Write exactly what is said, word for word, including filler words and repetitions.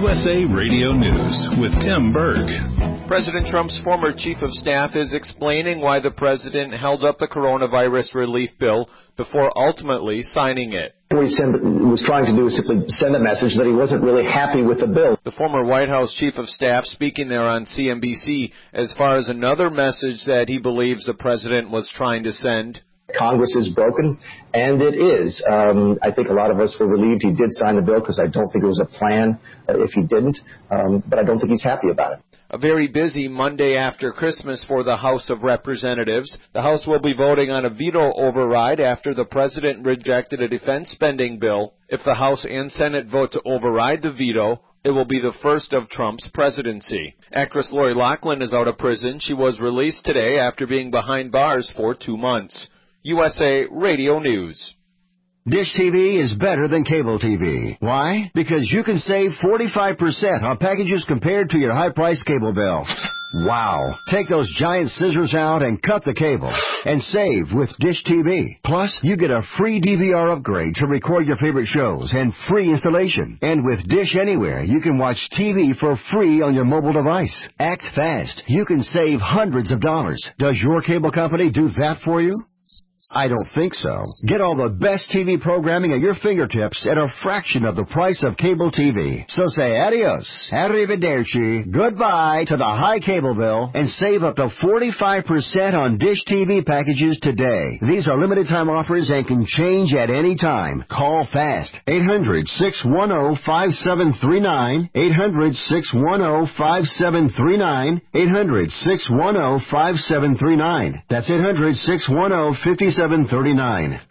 U S A Radio News with Tim Berg. President Trump's former chief of staff is explaining why the president held up the coronavirus relief bill before ultimately signing it. What he send, was trying to do is simply send a message that he wasn't really happy with the bill. The former White House chief of staff speaking there on C N B C as far as another message that he believes the president was trying to send. Congress is broken, and it is. Um, I think a lot of us were relieved he did sign the bill because I don't think it was a plan uh, if he didn't, um, but I don't think he's happy about it. A very busy Monday after Christmas for the House of Representatives. The House will be voting on a veto override after the president rejected a defense spending bill. If the House and Senate vote to override the veto, it will be the first of Trump's presidency. Actress Lori Loughlin is out of prison. She was released today after being behind bars for two months. U S A Radio News. Dish T V is better than cable T V. Why? Because you can save forty-five percent on packages compared to your high-priced cable bill. Wow. Take those giant scissors out and cut the cable and save with Dish T V. Plus, you get a free D V R upgrade to record your favorite shows and free installation. And with Dish Anywhere, you can watch T V for free on your mobile device. Act fast. You can save hundreds of dollars. Does your cable company do that for you? I don't think so. Get all the best T V programming at your fingertips at a fraction of the price of cable T V. So say adios, arrivederci, goodbye to the high cable bill and save up to forty-five percent on Dish T V packages today. These are limited time offers and can change at any time. Call fast. eight hundred, six one zero, five seven three nine. eight hundred, six one zero, five seven three nine. eight hundred, six one zero, five seven three nine. That's eight hundred, six one zero, five seven three nine.